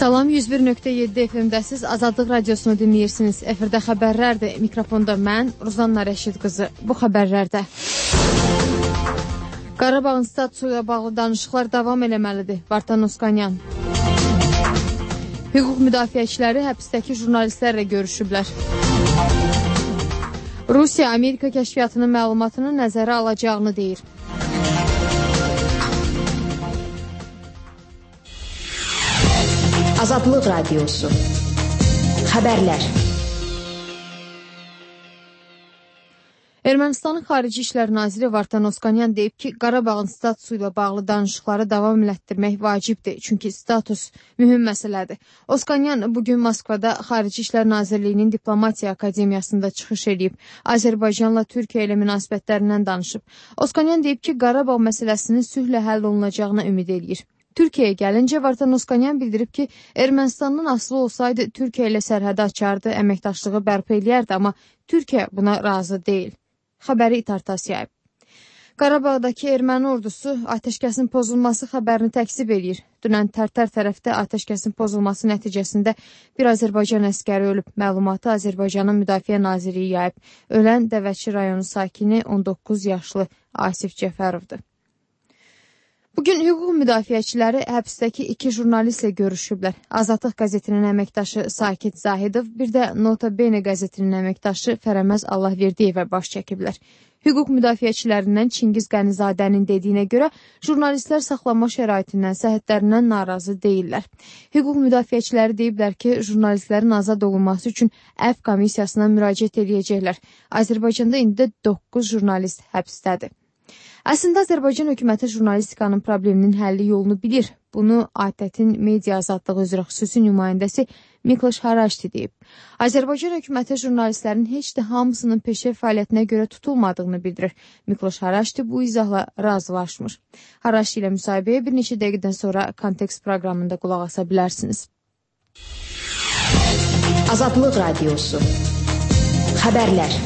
Salam, 101.7 FM-dəsiz Azadlıq Radiosunu dinləyirsiniz. Efirdə xəbərlərdir. Mikrofonda mən, Ruzanna Rəşid qızı. Bu xəbərlərdə Qarabağın statusu ilə bağlı danışıqlar davam eləməlidir. Vartan Oskanyan. Hüquq müdafiəçiləri həbsdəki jurnalistlərlə görüşüblər. Rusiya Amerika kəşfiyyatının məlumatını nəzərə alacağını deyir. Azadlıq Radiosu. Xəbərlər. Ermənistanın Xarici İşlər Naziri Vartan Oskanyan deyib ki, Qarabağın statusu ilə bağlı danışıqları davam elətdirmək vacibdir, çünki status mühüm məsələdir. Oskanyan bugün Moskvada Xarici İşlər Nazirliyinin Diplomatiya Akademiyasında çıxış edib, Azərbaycanla Türkiyə ilə münasibətlərindən danışıb. Oskanyan deyib ki, Qarabağ məsələsinin sülhlə həll olunacağına ümid eləyir. Türkiyəyə gəlincə, Vartan Oskanyan bildirib ki, Ermənistandan asılı olsaydı Türkiyə ilə sərhədi açardı, əməkdaşlığı bərpa eləyərdi, amma Türkiyə buna razı deyil. Xəbəri İtartas yayıb. Qarabağdakı erməni ordusu atəşkəsin pozulması xəbərini təksib edir. Dünən Tərtər tərəfdə atəşkəsin pozulması nəticəsində bir Azərbaycan əskəri ölüb. Məlumatı Azərbaycanın Müdafiə Nazirliyi yayıb. Ölən Dəvəçi rayonu sakini 19 yaşlı Asif Cəfərovdur. Bugün hüquq müdafiəçiləri həbsdəki 2 jurnalistlə görüşüblər. Azadlıq qəzetinin əməkdaşı Sakit Zahidov, bir də Nota Bene qəzetinin əməkdaşı Fərəməz Allahverdiyevə baş çəkiblər. Hüquq müdafiəçilərindən Çingiz Qənizadənin dediyinə görə jurnalistlər saxlanma şəraitindən, səhhətlərindən narazı deyirlər. Hüquq müdafiəçiləri deyiblər ki, jurnalistlərin azad olunması üçün əfv komissiyasına müraciət edəcəklər. Azərbaycanda indi 9 jurnalist həbsdədir. Əslində Azərbaycan hökuməti jurnalistikanın probleminin həlli yolunu bilir. Bunu ATƏT-in media azadlığı üzrə xüsusi nümayəndəsi Mikloş Haraşti deyib. Azərbaycan hökuməti jurnalistlərin heç də hamısının peşə fəaliyyətinə görə tutulmadığını bildirir. Mikloş Haraşti bu izahla razılaşmır. Haraşti ilə müsahibəyə bir neçə dəqiqədən sonra Kontekst proqramında qulaq asa bilərsiniz. Azadlıq Radiosu. Xəbərlər.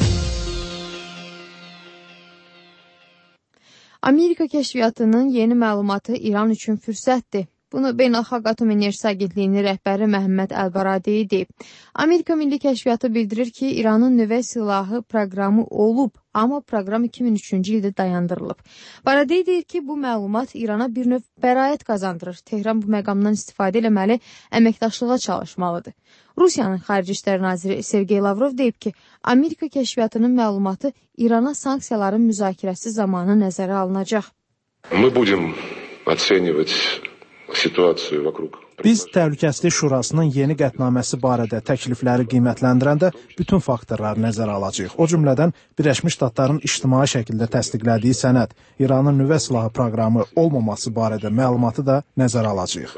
Amerika kəşfiyyatının yeni məlumatı İran üçün fürsətdir. Bunu Beynəlxalq Atom Enerjisi Agentliyinin rəhbəri Məhəmməd Əl-Baradei deyib. Amerika Milli Kəşfiyyatı bildirir ki, İranın nüvə silahı proqramı olub, amma proqram 2003-cü ildə dayandırılıb. Baradei deyir ki, bu məlumat İrana bir növ bəraət qazandırır. Tehran bu məqamdan istifadə eləməli, əməkdaşlığa çalışmalıdır. Rusiyanın Xarici İşlər Naziri Sergey Lavrov deyib ki, Amerika kəşfiyyatının məlumatı İrana sanksiyaların müzakirəsi zamanı nəzərə alınacaq. Мы будем оценивать situasiya vəqruq. Biz Təhlükəsizlik Şurasının yeni qətnaməsi barədə təklifləri qiymətləndirəndə bütün faktorları nəzərə alacağıq. O cümlədən Birləşmiş Ştatların ictimai şəkildə təsdiqlədiyi sənəd, İranın nüvə silahı proqramı olmaması barədə məlumatı da nəzərə alacağıq.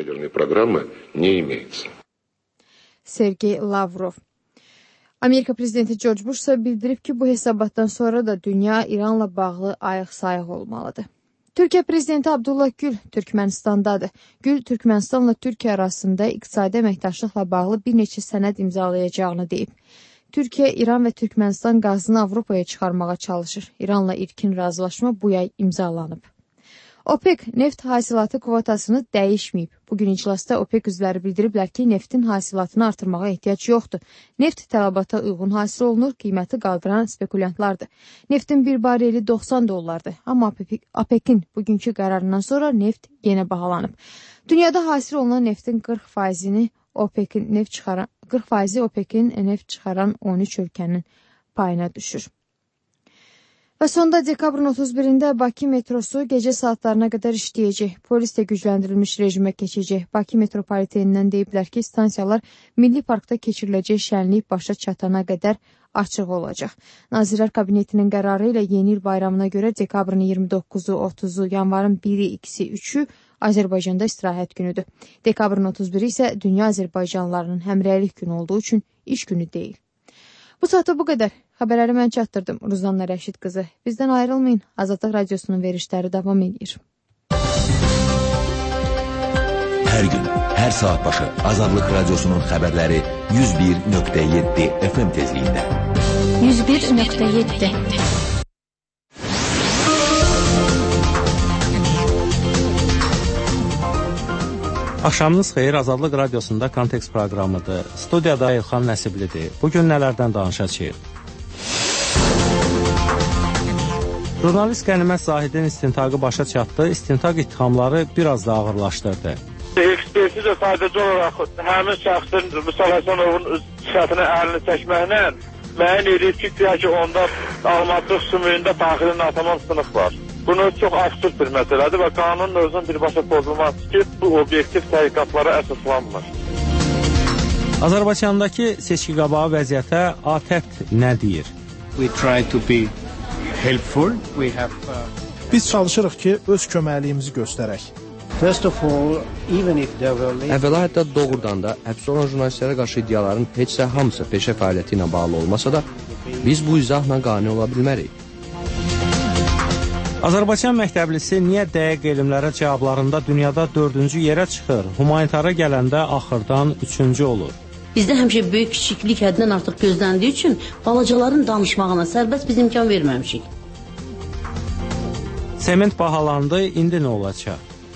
Sergey Lavrov. Amerika prezidenti George Bush isə bildirib ki, bu hesabatdan sonra da dünya İranla bağlı ayıq-sayıq olmalıdır. Türkiyə prezidenti Abdullah Gül Türkmenistandadır. Gül, Türkmenistanla Türkiyə arasında iqtisadi əməkdaşlıqla bağlı bir neçə sənəd imzalayacağını deyib. Türkiyə, İran və Türkmenistan qazını Avropaya çıxarmağa çalışır. İranla ilkin razılaşma bu yay imzalanıb. OPEC neft hasilatı kvotasını dəyişməyib. Bugün iclasda OPEC üzvləri bildiriblər ki, neftin hasilatını artırmağa ehtiyac yoxdur. Neft tələbata uyğun hasil olunur, qiyməti qaldıran spekulyantlardır. Neftin bir bareli $90'dır. Amma OPEC-in bugünkü qərarından sonra neft yenə bahalanıb. Dünyada hasil olunan neftin 40%-ni OPEC-in neft çıxaran 13 ölkənin payına düşür. Və sonda dekabrın 31-də Bakı metrosu gecə saatlarına qədər işləyəcək. Polis də gücləndirilmiş rejimə keçəcək. Bakı metropolitenindən deyiblər ki, stansiyalar Milli Parkda keçiriləcək şənlik başa çatana qədər açıq olacaq. Nazirlər Kabinetinin qərarı ilə yeni il bayramına görə dekabrın 29-u, 30-u, yanvarın 1-i, 2-si, 3-ü Azərbaycanda istirahət günüdür. Dekabrın 31-i isə Dünya Azərbaycanlılarının həmrəylik günü olduğu üçün iş günü deyil. Bu saata bu qədər. Xəbərləri mən çatdırdım. Ruzanna Rəşid qızı. Bizdən ayrılmayın. Azadlıq Radiosunun verişləri davam edir. Hər gün, hər saat başı Azadlıq Radiosunun xəbərləri 101.7 FM tezliyində. 101.7 Axşamınız xeyir, Azadlıq Radiosunda Kontekst proqramıdır. Studiyada İlxan Nəsiblidir. Bugün nələrdən danışacağıq? Jurnalist Qənimət Zahidin istintaqı başa çatdı, istintaq ittihamları biraz da ağırlaşdırdı. Ekspertiza sadəcə olaraq həmin şəxsin Vüsal Həsənovun şəxsini əlini çəkməklə müəyyən edib ki, onda almadlıq sümüyündə daxili natamam sınıq var. Bunu çox absurd bir məsələdir və qanunun özünün birbaşa pozulması ki, bu obyektiv təhqiqatlara əsaslanmır. Azərbaycandakı seçki qabağı vəziyyətə ATƏT nə deyir? Biz çalışırıq ki, öz köməkliyimizi göstərək. Əvvəla hətta doğrudan da həbs olan jurnalistlərə qarşı iddiaların heç də hamısı peşə fəaliyyəti ilə bağlı olmasa da, biz bu izahla qane ola bilmərik. Azərbaycan məktəblisi niyə dəqiq elmlərə cavablarında dünyada 4-cü yerə çıxır, humanitara gələndə axırdan 3-cü olur? Bizdə həmişə böyük kiçiklik həddindən artıq gözləndiyi üçün balacaların danışmağına sərbəst biz imkan verməmişik. Sement bahalandı, indi nə olacaq?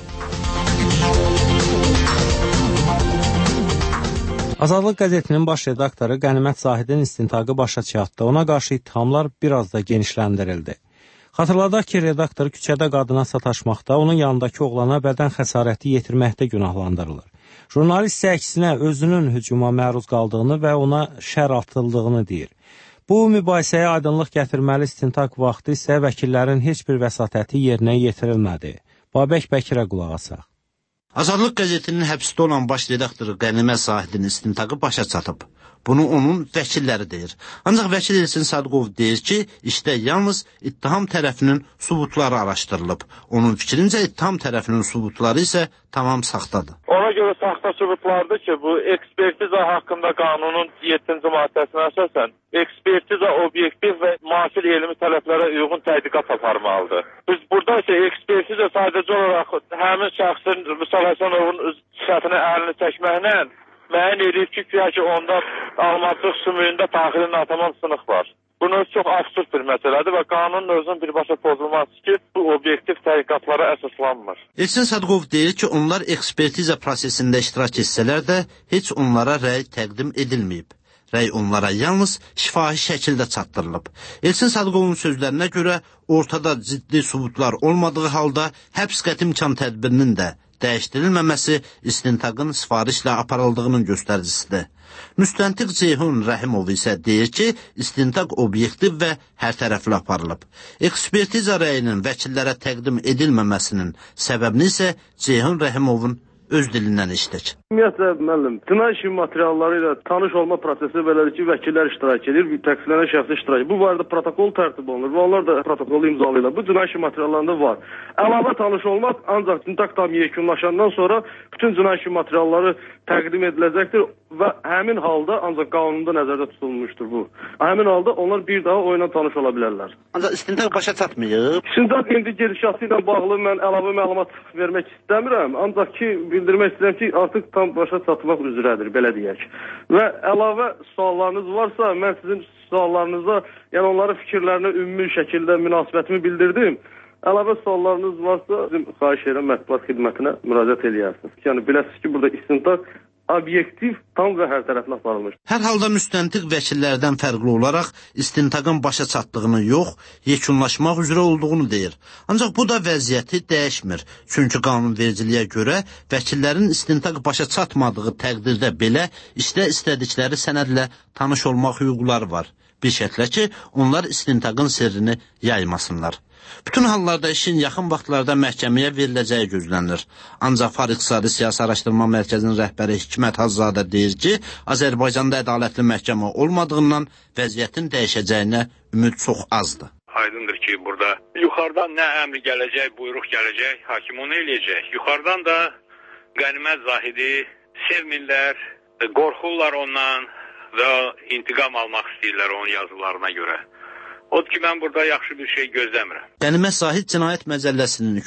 Azadlıq qəzetinin baş redaktoru Qənimət Zahidin istintaqı başa çatdı. Ona qarşı ittihamlar biraz da genişləndirildi. Xatırladaq ki, redaktor küçədə qadına sataşmaqda, onun yanındakı oğlana bədən xəsarəti yetirməkdə günahlandırılır. Jurnalist isə əksinə özünün hücuma məruz qaldığını və ona şər atıldığını deyir. Bu mübahisəyə aydınlıq gətirməli istintaq vaxtı isə vəkillərin heç bir vəsatəti yerinə yetirilmədi. Babək Bəkirə qulaq asaq. Azadlıq qəzetinin həbsdə olan baş redaktoru Qənimət Zahidin istintaqı başa çatıb. Bunu onun vəkilləri deyir. Ancaq vəkil Elçin Sadıqov deyir ki, işdə yalnız ittiham tərəfinin sübutları araşdırılıb. Onun fikrincə ittiham tərəfinin sübutları isə tamam saxtadır. Ona görə saxta sübutlardır ki, bu ekspertiza haqqında qanunun 7-ci maddəsinə əsasən ekspertiza obyektiv və müasir elmi tələblərə uyğun tədqiqat aparmalıdır. Biz burada isə ekspertiza sadəcə olaraq həmin şəxsin Vüsal Həsənovun şəxsini əlini çəkməklə müəyyən edib ki, onda almadlıq sümüyündə daxili natamam sınıq var. Bunu çox absurd bir məsələdir və qanunun özünün birbaşa pozulması ki, bu obyektiv təhqiqatlara əsaslanmır. Elçin Sadıqov deyir ki, onlar ekspertiza prosesində iştirak etsələr də heç onlara rəy təqdim edilməyib. Rəy onlara yalnız şifahi şəkildə çatdırılıb. Elçin Sadıqovun sözlərinə görə ortada ciddi sübutlar olmadığı halda həbs qəti imkan tədbirinin də dəyişdirilməməsi istintaqın sifarişlə aparıldığının göstəricisidir. Müstəntiq Ceyhun Rəhimov isə deyir ki, istintaq obyektiv və hərtərəfli aparılıb. Ekspertiza rəyinin vəkillərə təqdim edilməməsinin səbəbini isə Ceyhun Rəhimovun öz dilindən eşitdik. Ümumiyyətlə, müəllim, cinayət işi materialları ilə tanış olma prosesi belədir ki, vəkillər iştirak edir, təqsirlənən şəxsi iştirak edir. Bu barədə protokol tərtib olunur və onlar da protokolu imzalayırlar. Bu cinayət işi materiallarında var. Əlavə tanış olmaq ancaq istintaq tam yekunlaşandan sonra bütün cinayət işi materialları təqdim ediləcəkdir və həmin halda ancaq qanunda nəzərdə tutulmuşdur bu. Həmin halda onlar bir daha oyuna tanış ola bilərlər. Ancaq istintaq başa çatmayıb. İstintaq indi gedişatı ilə bağlı mən əlavə məlumat vermək istəmirəm. Ancaq ki, bildirmək istəyirəm ki, artıq tam başa çatmaq üzrədir, belə deyək. Və əlavə suallarınız varsa, mən sizin suallarınıza, yəni onların fikirlərinə ümumi şəkildə münasibətimi bildirdim. Əlavə suallarınız varsa, bizim xahiş edirəm mətbuat xidmətinə müraciət edərsiniz. Yəni, biləsiniz ki, burada istintaq obyektiv, tam və hər tərəfli aparılmış. Hər halda müstəntiq vəkillərdən fərqli olaraq istintaqın başa çatdığını yox, yekunlaşmaq üzrə olduğunu deyir. Ancaq bu da vəziyyəti dəyişmir. Çünki qanunvericiliyə görə vəkillərin istintaq başa çatmadığı təqdirdə belə işdə istədikləri sənədlə tanış olmaq hüquqları var. Bir şərtlə ki, onlar istintaqın sirrini yaymasınlar. Bütün hallarda işin yaxın vaxtlarda məhkəməyə veriləcəyi gözlənilir. Ancaq Far İqtisadi Siyasi Araşdırma Mərkəzinin rəhbəri Hikmət Hazzadə deyir ki, Azərbaycanda ədalətli məhkəmə olmadığından vəziyyətin dəyişəcəyinə ümid çox azdır. Aydındır ki, burada yuxarıdan nə əmr gələcək, buyruq gələcək, hakim onu eləyəcək. Yuxarıdan da Qənimət Zahidi sevmirlər, qorxurlar ondan və intiqam almaq istəyirlər onun yazılarına görə. Odur ki, mən burada yaxşı bir şey gözləmirəm. Qənimət Zahid Cinayət Məcəlləsinin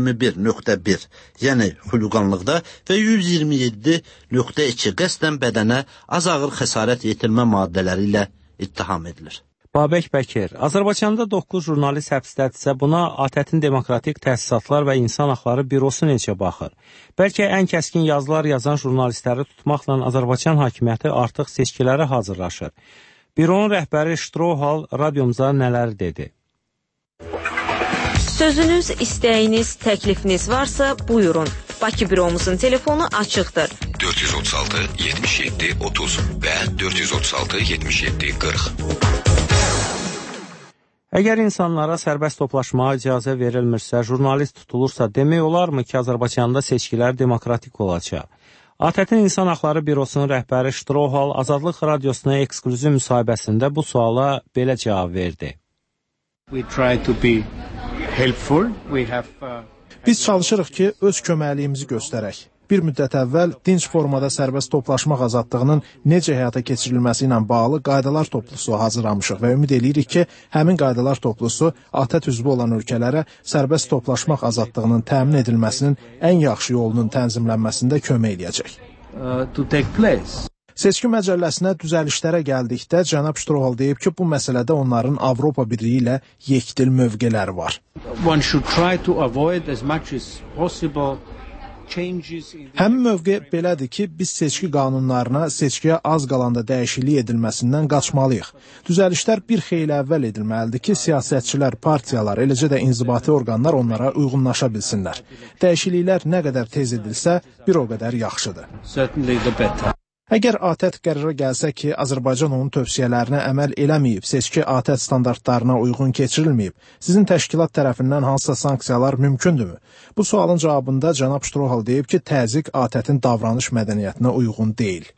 221.1, yəni xülqanlıqda və 127.2 qəsdən bədənə az ağır xəsarət yetirmə maddələri ilə ittiham edilir. Babək Bəkir, Azərbaycanda 9 jurnalist həbsdədirsə, buna ATƏT-in Demokratik Təsisatlar və İnsan Haqları Bürosu necə baxır? Bəlkə ən kəskin yazılar yazan jurnalistləri tutmaqla Azərbaycan hakimiyyəti artıq seçkilərə hazırlaşır. Büronun rəhbəri Ştrohal radiomuza nələr dedi? Sözünüz, istəyiniz, təklifiniz varsa buyurun. Bakı büromuzun telefonu açıqdır. 436 77 30 və 436 77 40. Əgər insanlara sərbəst toplaşmağa icazə verilmirsə, jurnalist tutulursa, demək olarmı ki, Azərbaycanda seçkilər demokratik olacaq? ATƏT-in İnsan Haqları Bürosunun rəhbəri Ştrohal Azadlıq Radiosuna eksklüziv müsahibəsində bu suala belə cavab verdi. Biz çalışırıq ki, öz köməkliyimizi göstərək. Bir müddət əvvəl dinc formada sərbəst toplaşmaq azadlığının necə həyata keçirilməsi ilə bağlı qaydalar toplusu hazırlamışıq və ümid edirik ki, həmin qaydalar toplusu ATƏT üzvü olan ölkələrə sərbəst toplaşmaq azadlığının təmin edilməsinin ən yaxşı yolunun tənzimlənməsində kömək edəcək. Seçki məcəlləsinə düzəlişlərə gəldikdə cənab Ştrohal deyib ki, bu məsələdə onların Avropa Birliyi ilə yekdil mövqeləri var. Həmin mövqe belədir ki, biz seçki qanunlarına seçkiyə az qalanda dəyişiklik edilməsindən qaçmalıyıq. Düzəlişlər bir xeyli əvvəl edilməlidir ki, siyasətçilər, partiyalar, eləcə də inzibati orqanlar onlara uyğunlaşa bilsinlər. Dəyişikliklər nə qədər tez edilsə, bir o qədər yaxşıdır. Əgər ATƏT qərara gəlsə ki, Azərbaycan onun tövsiyələrinə əməl eləməyib, seçki ATƏT standartlarına uyğun keçirilməyib, sizin təşkilat tərəfindən hansısa sanksiyalar mümkündürmü? Bu sualın cavabında cənab Ştrohal deyib ki, təzyiq ATƏT-in davranış mədəniyyətinə uyğun deyil.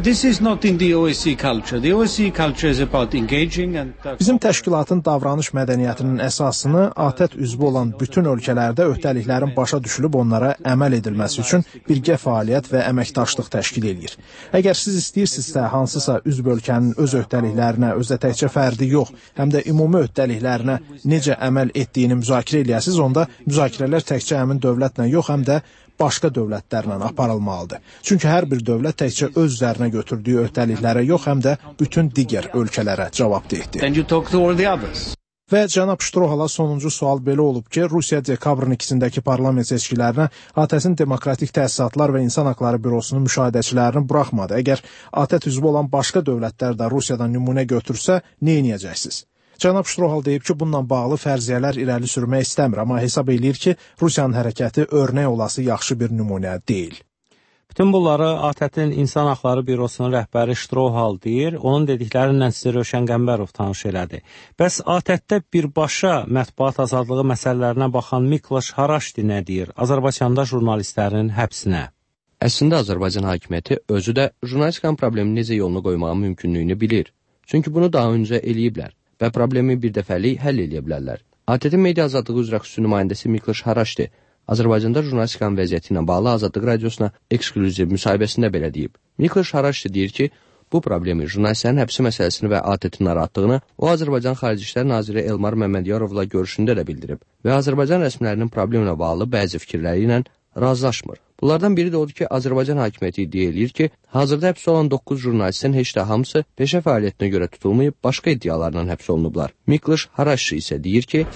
Bizim təşkilatın davranış mədəniyyətinin əsasını ATƏT üzvü olan bütün ölkələrdə öhdəliklərin başa düşülüb onlara əməl edilməsi üçün birgə fəaliyyət və əməkdaşlıq təşkil edir. Əgər siz istəyirsinizsə, hansısa üzv ölkənin öz öhdəliklərinə, özdə təkcə fərdi yox, həm də ümumi öhdəliklərinə necə əməl etdiyini müzakirə eləyəsiniz, onda müzakirələr təkcə həmin dövlətlə yox, həm də başqa dövlətlərlə aparılmalıdır. Çünki hər bir dövlət təkcə öz üzərinə götürdüyü öhdəliklərə yox, həm də bütün digər ölkələrə cavabdehdir. Və cənab Ştrohala sonuncu sual belə olub ki, Rusiya dekabrın 2-sindəki parlament seçkilərinə ATƏT-in Demokratik Təsisatlar və İnsan Haqları Bürosunun müşahidəçilərini buraxmadı. Əgər ATƏT üzvü olan başqa dövlətlər də Rusiyadan nümunə götürsə, nə edəcəksiniz? Cənab Ştrohal deyib ki, bununla bağlı fərziyələr irəli sürmək istəmir, amma hesab eləyir ki, Rusiyanın hərəkəti örnək olası yaxşı bir nümunə deyil. Bütün bunları ATƏT-in İnsan Haqları Bürosunun rəhbəri Ştrohal deyir, onun dediklərindən sizə Rövşən Qəmbərov tanış elədi. Bəs ATƏT-də birbaşa mətbuat azadlığı məsələlərinə baxan Mikloş Haraşdi nə deyir Azərbaycanda jurnalistlərin həbsinə? Əslində Azərbaycan hakimiyyəti özü də jurnalistikanın problemini necə yoluna qoymağın mümkünlüyünü bilir. Çünki bunu daha öncə eləyiblər və problemi bir dəfəlik həll eləyə bilərlər. ATƏT-in media azadlığı üzrə xüsusi nümayəndəsi Mikloş Haraşdi Azərbaycanda jurnalistikanın vəziyyəti ilə bağlı Azadlıq Radiosuna eksklüziv müsahibəsində belə deyib. Mikloş Haraşdi deyir ki, bu problemi jurnalistlərin həbsi məsələsini və ATƏT-in narahatlığını o Azərbaycan Xarici İşlər Naziri Elmar Məmmədyarovla görüşündə də bildirib və Azərbaycan rəsmilərinin problemlə bağlı bəzi fikirləri ilə razılaşmır. Bunlardan biri də odur ki, Azərbaycan hakimiyyəti iddia edir ki, hazırda həbs olan 9 jurnalistin heç də hamısı peşə fəaliyyətinə görə tutulmayıb, başqa iddialarla həbs olunublar. Mikloş Haraşdi isə deyir ki,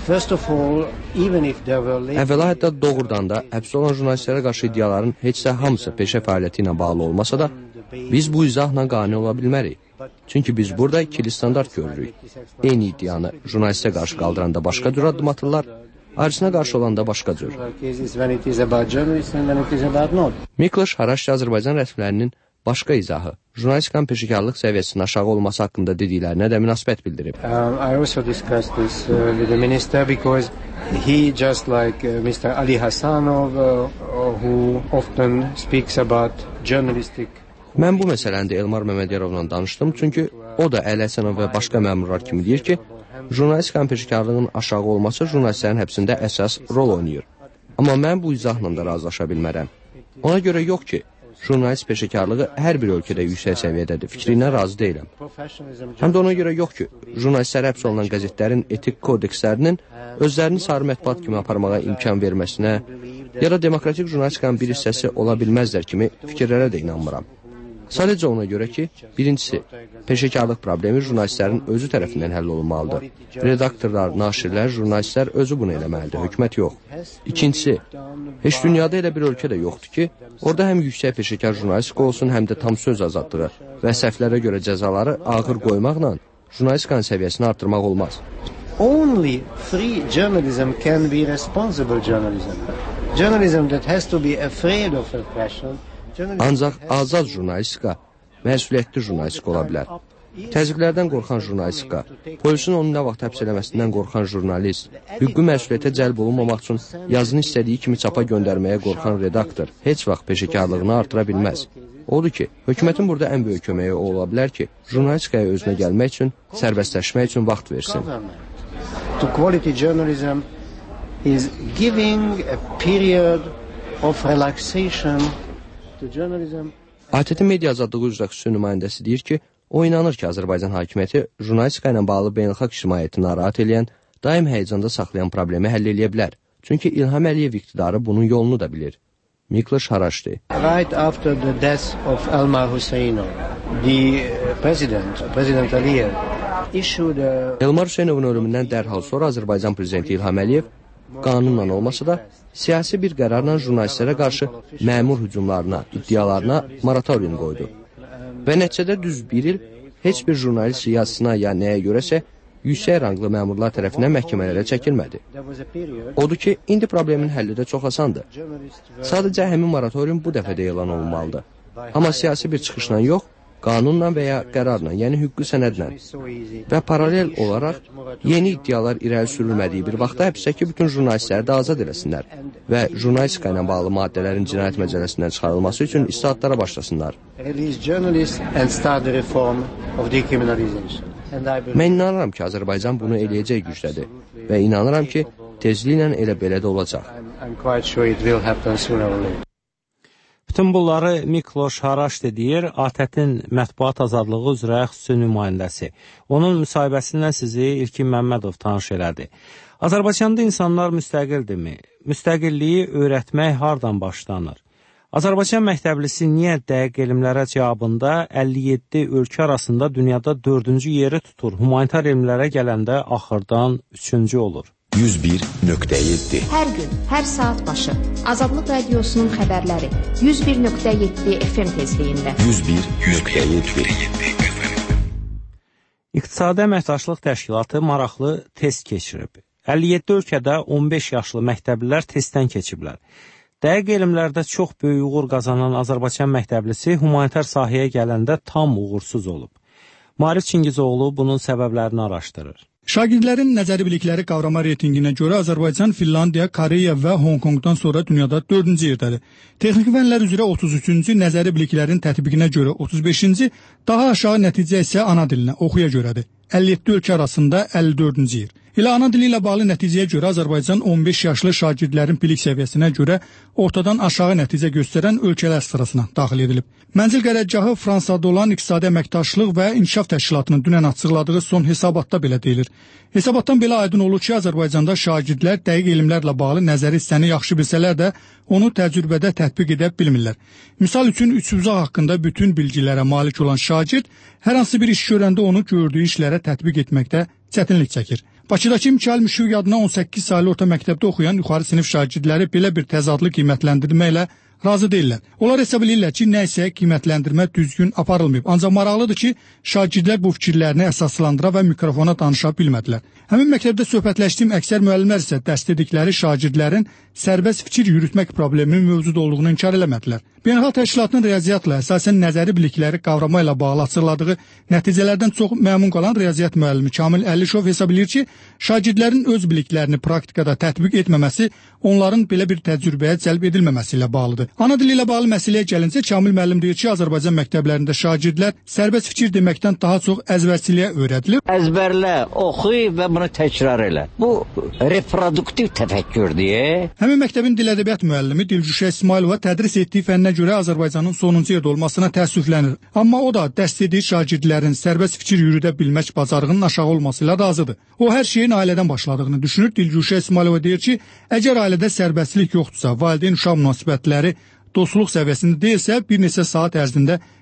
əvvəla hətta doğrudan da həbs olan jurnalistlərə qarşı iddiaların heç də hamısı peşə fəaliyyəti ilə bağlı olmasa da, biz bu izahla qane ola bilmərik. Çünki biz burada ikili standart görürük. Eyni iddianı jurnalistə qarşı qaldıranda başqa cür addım atırlar, ayrısına qarşı olanda başqa cür. Mikloş Haraşdi Azərbaycan rəsmilərinin başqa izahı, jurnalistikanın peşəkarlıq səviyyəsinin aşağı olması haqqında dediklərinə də münasibət bildirib. I also discussed this with the minister because he just like Mr. Ali Hasanov who often speaks about journalistic. Mən bu məsələni də Elmar Məmmədyarovla danışdım, çünki o da Əli Həsənov və başqa məmurlar kimi deyir ki, jurnalistikanın peşəkarlığının aşağı olması jurnalistlərin həbsində əsas rol oynayır. Amma mən bu izahla da razılaşa bilmərəm. Ona görə yox ki, jurnalist peşəkarlığı hər bir ölkədə yüksək səviyyədədir, fikrindən razı deyiləm. Həm də ona görə yox ki, jurnalistlər həbs olunan qəzetlərin etik kodekslərinin özlərini sarı mətbuat kimi aparmağa imkan verməsinə ya da demokratik jurnalistikanın bir hissəsi ola bilməzlər kimi fikirlərə də inanmıram. Sadəcə ona görə ki, birincisi, peşəkarlıq problemi jurnalistlərin özü tərəfindən həll olunmalıdır. Redaktorlar, naşirlər, jurnalistlər özü bunu eləməlidir, hökumət yox. İkincisi, heç dünyada elə bir ölkə də yoxdur ki, orada həm yüksək peşəkar jurnalistika olsun, həm də tam söz azadlığı və səhvlərə görə cəzaları ağır qoymaqla jurnalistikanın səviyyəsini artırmaq olmaz. Only free journalism can be responsible journalism. Journalism that has to be afraid of repression. Ancaq azad jurnalistika məsuliyyətli jurnalistika ola bilər. Təzyiqlərdən qorxan jurnalistika, polisin onu nə vaxt həbs eləməsindən qorxan jurnalist, hüquqi məsuliyyətə cəlb olunmamaq üçün yazını istədiyi kimi çapa göndərməyə qorxan redaktor heç vaxt peşəkarlığını artıra bilməz. Odur ki, hökumətin burada ən böyük köməyi ola bilər ki, jurnalistikaya özünə gəlmək üçün, sərbəstləşmək üçün vaxt versin. To quality journalism is giving a period of relaxation to journalism. ATƏT Media Azadlığı üzrə xüsusi nümayəndəsi deyir ki, o inanır ki, Azərbaycan hakimiyyəti jurnalistika ilə bağlı beynəlxalq ictimaiyyəti narahat eləyən, daim həyəcanda saxlayan problemi həll eləyə bilər. Çünki İlham Əliyev iktidarı bunun yolunu da bilir. Miklos Haraşdi. Right after the death of Elmar Hüseynov, the President Aliyev issued a... Elmar Hüseynovun ölümündən dərhal sonra Azərbaycan prezidenti İlham Əliyev qanunla olmasa da siyasi bir qərarla jurnalistlərə qarşı məmur hücumlarına, iddialarına moratorium qoydu. Və nəticədə düz bir il heç bir jurnalist yazısına ya nəyə görəsə yüksək ranglı məmurlar tərəfindən məhkəmələrə çəkilmədi. Odur ki, indi problemin həlli də çox asandır. Sadəcə həmin moratorium bu dəfə də elan olunmalıdır. Amma siyasi bir çıxışla yox, qanunla və ya qərarla, yəni hüquqi sənədlə və paralel olaraq yeni iddialar irəli sürülmədiyi bir vaxtda həbsdəki bütün jurnalistləri də azad eləsinlər və jurnalistika ilə bağlı maddələrin cinayət məcəlləsindən çıxarılması üçün islahatlara başlasınlar. Mən inanıram ki, Azərbaycan bunu eləyəcək gücdədir və inanıram ki, tezliklə elə belə də olacaq. Bütün bunları Miklos Haraşdi deyir, ATƏT-in mətbuat azadlığı üzrə xüsusi nümayəndəsi. Onun müsahibəsindən sizi İlkin Məmmədov tanış elədi. Azərbaycanda insanlar müstəqildirmi? Müstəqilliyi öyrətmək hardan başlanır? Azərbaycan məktəblisi niyə dəqiq elmlərə cavabında 57 ölkə arasında dünyada 4-cü yeri tutur? Humanitar elmlərə gələndə axırdan 3-cü olur. 101.7 Hər gün, hər saat başı Azadlıq Radiosunun xəbərləri 101.7 FM tezliyində 101.7 İqtisadi Əməkdaşlıq Təşkilatı maraqlı test keçirib. 57 ölkədə 15 yaşlı məktəblilər testdən keçiblər. Dəqiq elmlərdə çox böyük uğur qazanan Azərbaycan məktəblisi humanitar sahəyə gələndə tam uğursuz olub. Marif Çingizoğlu bunun səbəblərini araşdırır. Şagirdlərin nəzəri bilikləri qavrama reytinginə görə Azərbaycan, Finlandiya, Koreya və Honkonqdan sonra dünyada 4-cü yerdədir. Texniki fənlər üzrə 33-cü, nəzəri biliklərin tətbiqinə görə 35-ci, daha aşağı nəticə isə ana dilinə, oxuya görədir. 57 ölkə arasında 54-cü yer. Elə ana dili ilə bağlı nəticəyə görə Azərbaycan 15 yaşlı şagirdlərin bilik səviyyəsinə görə ortadan aşağı nəticə göstərən ölkələr sırasına daxil edilib. Mənzil qərargahı Fransada olan İqtisadi Əməkdaşlıq və İnkişaf Təşkilatının dünən açıqladığı son hesabatda belə deyilir. Hesabatdan belə aydın olur ki, Azərbaycanda şagirdlər dəqiq elmlərlə bağlı nəzəri hissəni yaxşı bilsələr də onu təcrübədə tətbiq edə bilmirlər. Misal üçün, üçüzaq haqqında bütün bilgilərə malik olan şagird hər hansı bir iş görəndə onu gördüyü işlərə tətbiq etməkdə çətinlik çəkir. Bakıdakı Mikail Müşfiq adına 18 saylı orta məktəbdə oxuyan yuxarı sinif şagirdləri belə bir təzadlı qiymətləndirməklə razı deyirlər. Onlar hesab edirlər ki, nə isə qiymətləndirmə düzgün aparılmayıb. Ancaq maraqlıdır ki, şagirdlər bu fikirlərini əsaslandıra və mikrofona danışa bilmədilər. Həmin məktəbdə söhbətləşdiyim əksər müəllimlər isə dərs dedikləri şagirdlərin sərbəst fikir yürütmək probleminin mövcud olduğunu inkar eləmədilər. Beynəlxalq Təşkilatının riyaziyyatla əsasən nəzəri bilikləri qavrama ilə bağlı açıqladığı nəticələrdən çox məmnun qalan riyaziyyat müəllimi Kamil Əlişov hesab edir ki, şagirdlərin öz biliklərini praktikada tətbiq etməməsi onların belə bir təcrübəyə cəlb edilməməsi ilə bağlıdır. Ana dili ilə bağlı məsələyə gəlincə Kamil müəllim deyir ki, Azərbaycan məktəblərində şagirdlər sərbəst fikir deməkdən daha çox əzbərçiliyə öyrədilib. Əzbərlə, oxu və bunu təkrar elə. Bu reproduktiv təfəkkürdür. Həmin məktəbin dil ədəbiyyat müəllimi Dilcüşə İsmailova tədris etdiyi fənnə görə Azərbaycanın sonuncu yerdə olmasına təəssüflənir. Amma o da dərs dediyi şagirdlərin sərbəst fikir yürüdə bilmək bacarığının aşağı olması ilə razıdır. O hər şeyin ailədən başladığını düşünür. Dilcüşə İsmailova deyir ki, əgər ailədə sərbəstlik yoxdursa, valideyn-uşaq münasibətləri dostluq səviyyəsində deyilsə, bir neçə saat ərzində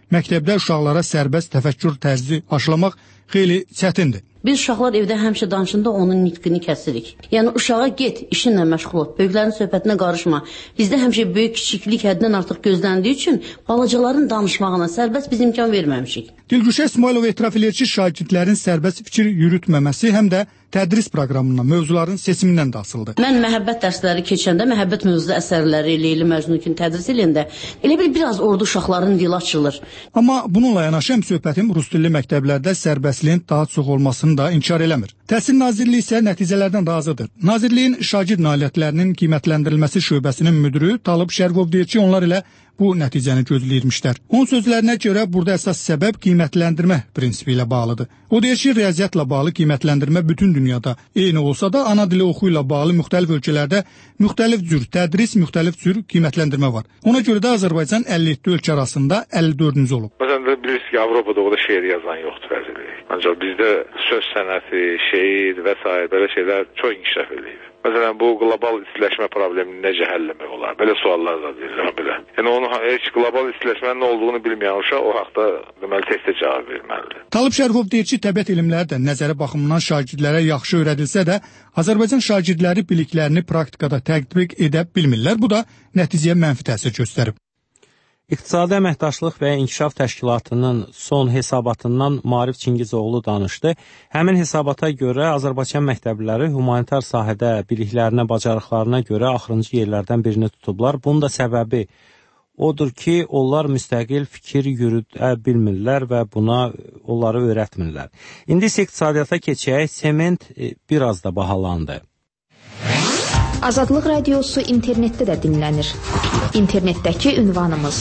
məktəbdə uşaqlara sərbəst təfəkkür tərzi aşılamaq xeyli çətindir. Biz uşaqlar evdə həmişə danışında onun nitqini kəsirik. Yəni uşağa get, işinlə məşğul ol, böyüklərin söhbətinə qarışma. Bizdə həmişə böyük kiçiklik həddindən artıq gözləndiyi üçün balacaların danışmağına sərbəst biz imkan verməmişik. Dilgüşə İsmailova etiraf edir ki, şagirdlərin sərbəst fikir yürütməməsi həm də tədris proqramından, mövzuların seçimindən də asılıdır. Mən məhəbbət dərsləri keçəndə, məhəbbət mövzulu əsərləri Leyli Məcnun kimi tədris eləyəndə elə biraz orada uşaqların dili açılır. Amma bununla yanaşı həm söhbətim rus dilli məktəblərdə sərbəstliyin daha çox olmasını da inkar eləmir. Təhsil Nazirliyi isə nəticələrdən razıdır. Nazirliyin şagird nailiyyətlərinin qiymətləndirilməsi şöbəsinin müdürü Talib Şərqov deyir ki, onlar elə bu nəticəni gözləyirmişlər. Onun sözlərinə görə burada əsas səbəb qiymətləndirmə prinsipi ilə bağlıdır. O deyir ki, riyaziyyatla bağlı qiymətləndirmə bütün dünyada eyni olsa da, ana dili oxu ilə bağlı müxtəlif ölkələrdə müxtəlif cür tədris, müxtəlif cür qiymətləndirmə var. Ona görə də Azərbaycan 57 ölkə arasında 54-cü olub. Məsələn, bilirsiniz ki, Avropada o da şeir yazan yoxdur vəzirlik. Ancaq bizdə söz sənəti, şeir və s. belə şeylər çox inkişaf edib. Məsələn, bu qlobal istiləşmə problemini necə həll etmək olar? Belə suallar da verirəm belə. Yəni onun heç qlobal istiləşmənin nə olduğunu bilməyən uşaq o haqda deməli testə cavab verməlidir. Talib Şərqov deyir ki, təbiət elmləri də nəzəri baxımından şagirdlərə yaxşı öyrədilsə də, Azərbaycan şagirdləri biliklərini praktikada tətbiq edə bilmirlər. Bu da nəticəyə mənfi təsir göstərib. İqtisadi Əməkdaşlıq və İnkişaf Təşkilatının son hesabatından Maarif Çingizoğlu danışdı. Həmin hesabata görə Azərbaycan məktəbliləri humanitar sahədə biliklərinə, bacarıqlarına görə axırıncı yerlərdən birini tutublar. Bunun da səbəbi odur ki, onlar müstəqil fikir yürüdə bilmirlər və buna onları öyrətmirlər. İndi isə iqtisadiyyata keçək, sement biraz da bahalandı. Azadlıq Radiosu internetdə də dinlənir. İnternetdəki ünvanımız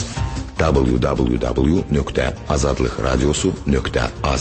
www.azadlıqradiosu.az.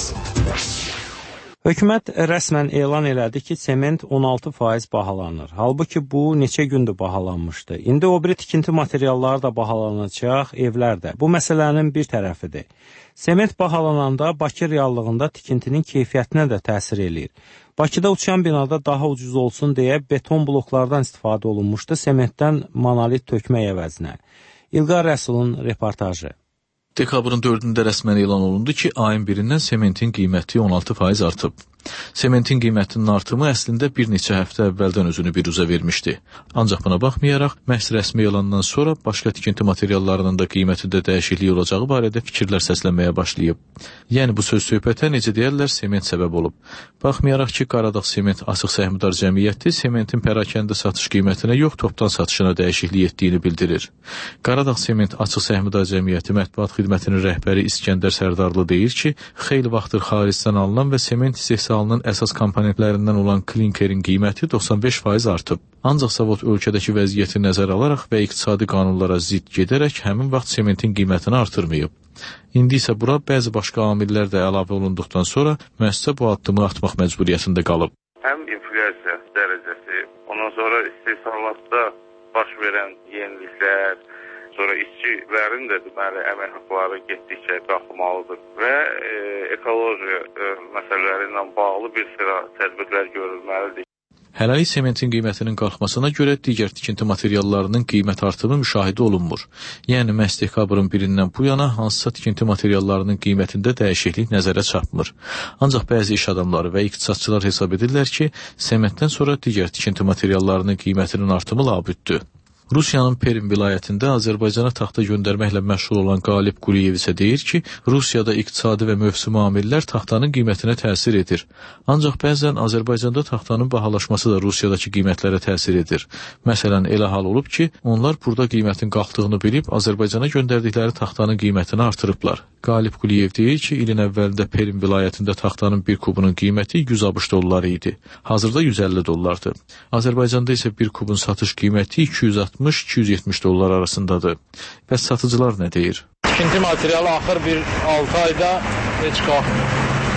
Hökumət rəsmən elan elədi ki, sement 16% bahalanır. Halbuki bu neçə gündür bahalanmışdı. İndi o biri tikinti materialları da bahalanacaq, evlər də. Bu məsələnin bir tərəfidir. Sement bahalananda Bakı reallığında tikintinin keyfiyyətinə də təsir eləyir. Bakıda uçan binada daha ucuz olsun deyə beton bloklardan istifadə olunmuşdu, sementdən monolit tökmək əvəzinə. İlqar Rəsulun reportajı. Dekabrın 4-də rəsmən elan olundu ki, ayın 1-dən sementin qiyməti 16% artıb. Sementin qiymətinin artımı əslində bir neçə həftə əvvəldən özünü biruzə vermişdi. Ancaq buna baxmayaraq, məhz rəsmi elandan sonra başqa tikinti materiallarının da qiymətində dəyişiklik olacağı barədə fikirlər səslənməyə başlayıb. Yəni bu söz-söhbətə necə deyərlər, sement səbəb olub. Baxmayaraq ki, Qaradağ Sement Açıq Səhmdar Cəmiyyəti sementin pərakəndə satış qiymətinə yox, topdan satışına dəyişiklik etdiyini bildirir. Qaradağ Sement Açıq Səhmdar Cəmiyyəti mətbuat xidmətinin rəhbəri İskəndər Sərdarlı deyir ki, xeyli vaxtdır xaricdən alınan və sement istehsalının əsas komponentlərindən olan klinkerin qiyməti 95% artıb. Ancaq zavod ölkədəki vəziyyəti nəzərə alaraq və iqtisadi qanunlara zidd gedərək həmin vaxt sementin qiymətini artırmayıb. İndi isə bura bəzi başqa amillər də əlavə olunduqdan sonra müəssisə bu addımı atmaq məcburiyyətində qalıb. Həm inflyasiya dərəcəsi, ondan sonra istehsalatda baş verən yeniliklər, sonra işçilərin də deməli əmək haqqları getdikcə qalxmalıdır və ekoloji məsələləri ilə bağlı bir sıra tədbirlər görülməlidir. Hələlik sementin qiymətinin qalxmasına görə digər tikinti materiallarının qiymət artımı müşahidə olunmur. Yəni məhz dekabrın 1-dən bu yana hansısa tikinti materiallarının qiymətində dəyişiklik nəzərə çarpmır. Ancaq bəzi iş adamları və iqtisadçılar hesab edirlər ki, sementdən sonra digər tikinti materiallarının qiymətinin artımı labüddür. Rusiyanın Perm vilayətində Azərbaycana taxta göndərməklə məşğul olan Qalib Quliyev isə deyir ki, Rusiyada iqtisadi və mövsümi amillər taxtanın qiymətinə təsir edir. Ancaq bəzən Azərbaycanda taxtanın bahalaşması da Rusiyadakı qiymətlərə təsir edir. Məsələn, elə hal olub ki, onlar burada qiymətin qalxdığını bilib Azərbaycana göndərdikləri taxtanın qiymətini artırıblar. Qalib Quliyev deyir ki, ilin əvvəlində Perm vilayətində taxtanın bir kubunun qiyməti 100 ABŞ dolları idi. Hazırda 150 dollardır. Azərbaycanda isə bir kubun satış qiyməti 260-270 dollar arasındadır. Bəs satıcılar nə deyir? Tikinti materialı axır bir 6 ayda heç qalxmır.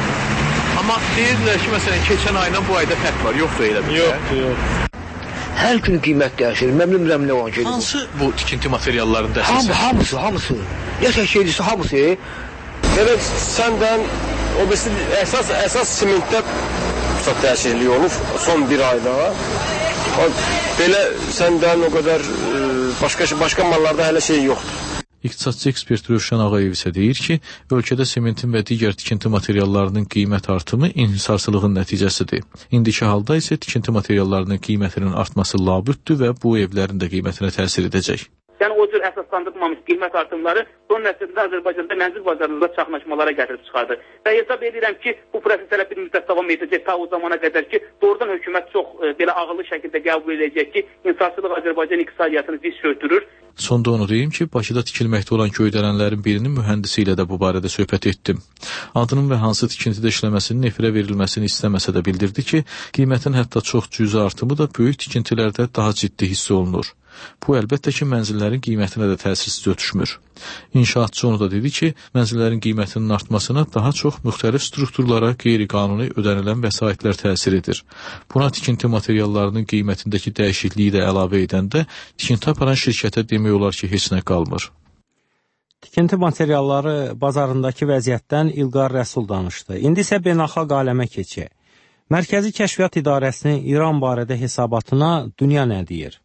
Amma deyirlər ki, məsələn, keçən ayla bu ayda fərq var, yoxdur elə bir şey? Yoxdur. Hər gün qiymət dəyişir, mən bilmirəm nə olan şeydir. Hansı bu tikinti materiallarında əsas? Hamısı. Yaşa şeydirsə hamısı. Evet, səndən o birisi əsas sementdə pusat dəyişikliyi olub son bir ayda. Belə səndən o qədər başqa mallarda hələ şey yoxdur. İqtisadçı ekspert Rövşən Ağayev isə deyir ki, ölkədə sementin və digər tikinti materiallarının qiymət artımı inhisarsızlığın nəticəsidir. İndiki halda isə tikinti materiallarının qiymətinin artması labüddür və bu evlərin də qiymətinə təsir edəcək. Yəni o cür əsaslandırılmamış qiymət artımları son nəticədə Azərbaycanda mənzil bazarında çaxnaşmalara gətirib çıxardı. Və hesab edirəm ki, bu proses hələ bir müddət davam edəcək ta o zamana qədər ki, doğrudan hökumət çox belə ağıllı şəkildə qəbul edəcək ki, inhisarçılıq Azərbaycan iqtisadiyyatını diz çöktürür. Sonda onu deyim ki, Bakıda tikilməkdə olan göydələnlərin birinin mühəndisi ilə də bu barədə söhbət etdim. Adının və hansı tikintidə işləməsinin efirə verilməsini istəməsə də bildirdi ki, qiymətin hətta çox cüzi artımı da böyük tikintilərdə daha ciddi hiss olunur. Bu əlbəttə ki, mənzillərin qiymətinə də təsirsiz ötüşmür. İnşaatçı onu da dedi ki, mənzillərin qiymətinin artmasına daha çox müxtəlif strukturlara qeyri-qanuni ödənilən vəsaitlər təsir edir. Buna tikinti materiallarının qiymətindəki dəyişikliyi də əlavə edəndə tikinti aparan şirkətə demək olar ki, heç nə qalmır. Tikinti materialları bazarındakı vəziyyətdən İlqar Rəsul danışdı. İndi isə beynəlxalq aləmə keçək. Mərkəzi Kəşfiyyat İdarəsinin İran barədə hesabatına dünya nə deyir?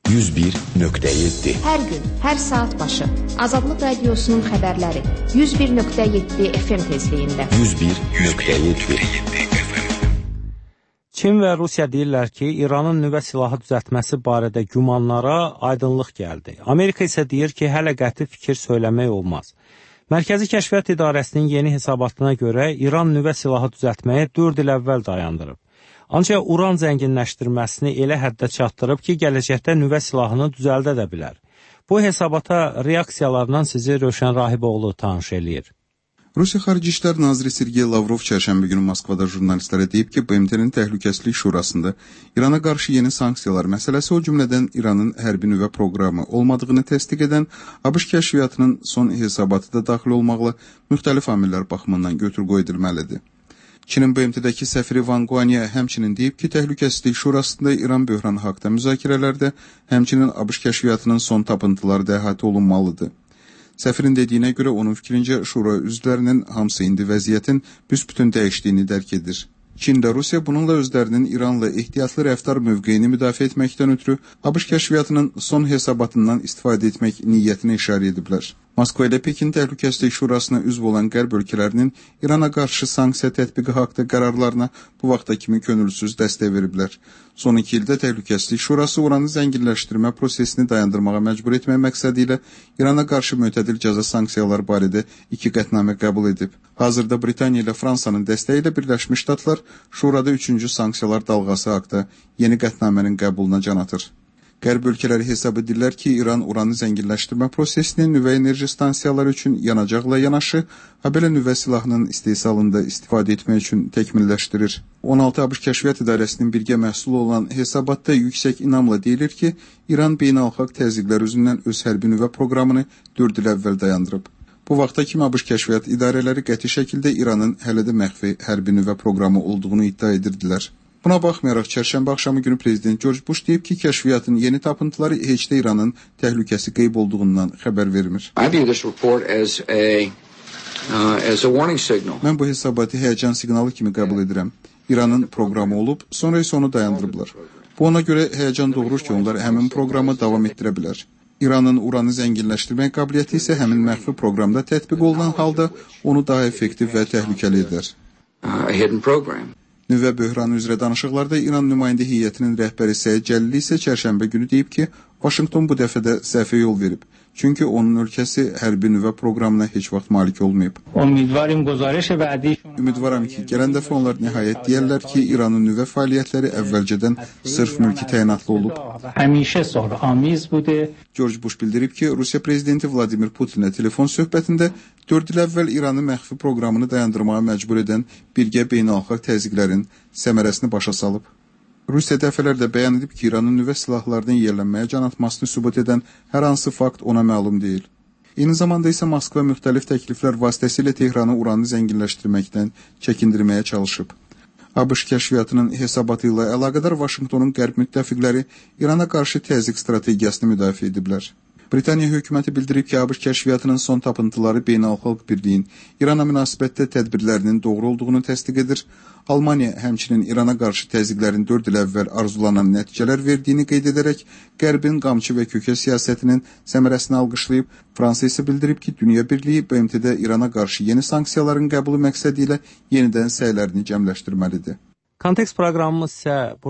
101.7 Hər gün, hər saat başı Azadlıq Radiosunun xəbərləri 101.7 FM tezliyində. 101.7 Çin və Rusiya deyirlər ki, İranın nüvə silahı düzəltməsi barədə gümanlara aydınlıq gəldi. Amerika isə deyir ki, hələ qəti fikir söyləmək olmaz. Mərkəzi Kəşfiyyat İdarəsinin yeni hesabatına görə İran nüvə silahı düzəltməyi 4 il əvvəl dayandırıb. Ancaq uran zənginləşdirməsini elə həddə çatdırıb ki, gələcəkdə nüvə silahını düzəldə də bilər. Bu hesabata reaksiyalarından sizi Rövşən Rahiboğlu tanış eləyir. Rusiya Xarici İşlər Naziri Sergey Lavrov çərşənbə günü Moskvada jurnalistlərə deyib ki, BMT-nin Təhlükəsizlik Şurasında İrana qarşı yeni sanksiyalar məsələsi, o cümlədən İranın hərbi nüvə proqramı olmadığını təsdiq edən ABŞ kəşfiyyatının son hesabatı da daxil olmaqla müxtəlif amillər baxımından götür-qoy edilməlidir. Çinin BMT-dəki səfiri Wang Guanya həmçinin deyib ki, Təhlükəsizlik Şurasında İran böhranı haqda müzakirələrdə həmçinin ABŞ kəşfiyyatının son tapıntıları da əhatə olunmalıdır. Səfirin dediyinə görə onun fikrincə Şura üzvlərinin hamısı indi vəziyyətin büsbütün dəyişdiyini dərk edir. Çin də Rusiya bununla özlərinin İranla ehtiyatlı rəftar mövqeyini müdafiə etməkdən ötürü ABŞ kəşfiyyatının son hesabatından istifadə etmək niyyətinə işarə ediblər. Moskva ilə Pekin Təhlükəsizlik Şurasına üzv olan qərb ölkələrinin İrana qarşı sanksiya tətbiqi haqda qərarlarına bu vaxta kimi könülsüz dəstək veriblər. Son 2 ildə Təhlükəsizlik Şurası uranı zənginləşdirmə prosesini dayandırmağa məcbur etmək məqsədi ilə İrana qarşı mötədil cəza sanksiyalar barədə 2 qətnamə qəbul edib. Hazırda Britaniya ilə Fransanın dəstəyi ilə Birləşmiş Ştatlar Şurada 3-cü sanksiyalar dalğası haqda yeni qətnamənin qəbuluna can atır. Qərb ölkələri hesab edirlər ki, İran uranı zənginləşdirmə prosesini nüvə enerji stansiyaları üçün yanacaqla yanaşı, habelə nüvə silahının istehsalında istifadə etmək üçün təkmilləşdirir. 16 ABŞ Kəşfiyyat İdarəsinin birgə məhsulu olan hesabatda yüksək inamla deyilir ki, İran beynəlxalq təzyiqlər üzündən öz hərbi nüvə proqramını 4 il əvvəl dayandırıb. Bu vaxta kimi ABŞ Kəşfiyyat İdarələri qəti şəkildə İranın hələ də məxfi hərbi nüvə proqramı olduğunu iddia edirdilər. Buna baxmayaraq, çərşənbə axşamı günü Prezident George Bush deyib ki, kəşfiyyatın yeni tapıntıları heç də İranın təhlükəsi qeyb olduğundan xəbər vermir. Mən bu hesabatı həyəcan siqnalı kimi qəbul edirəm. İranın proqramı olub, sonra isə onu dayandırıblar. Bu ona görə həyəcan doğurur ki, onlar həmin proqramı davam etdirə bilər. İranın uranı zənginləşdirmək qabiliyyəti isə həmin məxfi proqramda tətbiq olunan halda onu daha effektiv və təhlükəli edər. Nüvə böhranı üzrə danışıqlarda İran nümayəndə heyətinin rəhbəri Səid Cəlili isə çərşənbə günü deyib ki, Vaşinqton bu dəfə də səhvə yol verib. Çünki onun ölkəsi hərbi nüvə proqramına heç vaxt malik olmayıb. Ümidvaram ki, gələn dəfə onlar nəhayət deyərlər ki, İranın nüvə fəaliyyətləri əvvəlcədən sırf mülki təyinatlı olub. George Bush bildirib ki, Rusiya prezidenti Vladimir Putinlə telefon söhbətində 4 il əvvəl İranın məxfi proqramını dayandırmağa məcbur edən birgə beynəlxalq təzyiqlərin səmərəsini başa salıb. Rusiya dəfələrlə bəyan edib ki, İranın nüvə silahlarının yerlənməyə can atmasını sübut edən hər hansı fakt ona məlum deyil. Eyni zamanda isə Moskva müxtəlif təkliflər vasitəsilə Tehranı uranı zənginləşdirməkdən çəkindirməyə çalışıb. ABŞ kəşfiyyatının hesabatı ilə əlaqədar Vaşinqtonun qərb müttəfiqləri İrana qarşı təzyiq strategiyasını müdafiə ediblər. Britaniya hökuməti bildirib ki, ABŞ kəşfiyyatının son tapıntıları Beynəlxalq Birliyin İrana münasibətdə tədbirlərinin doğru olduğunu təsdiq edir. Almaniya həmçinin İrana qarşı təzyiqlərin 4 il əvvəl arzulanan nəticələr verdiyini qeyd edərək Qərbin qamçı və kökə siyasətinin səmərəsini alqışlayıb. Fransa isə bildirib ki, Dünya Birliyi BMT-də İrana qarşı yeni sanksiyaların qəbulu məqsədi ilə yenidən səylərini cəmləşdirməlidir. Kontekst proqramımız isə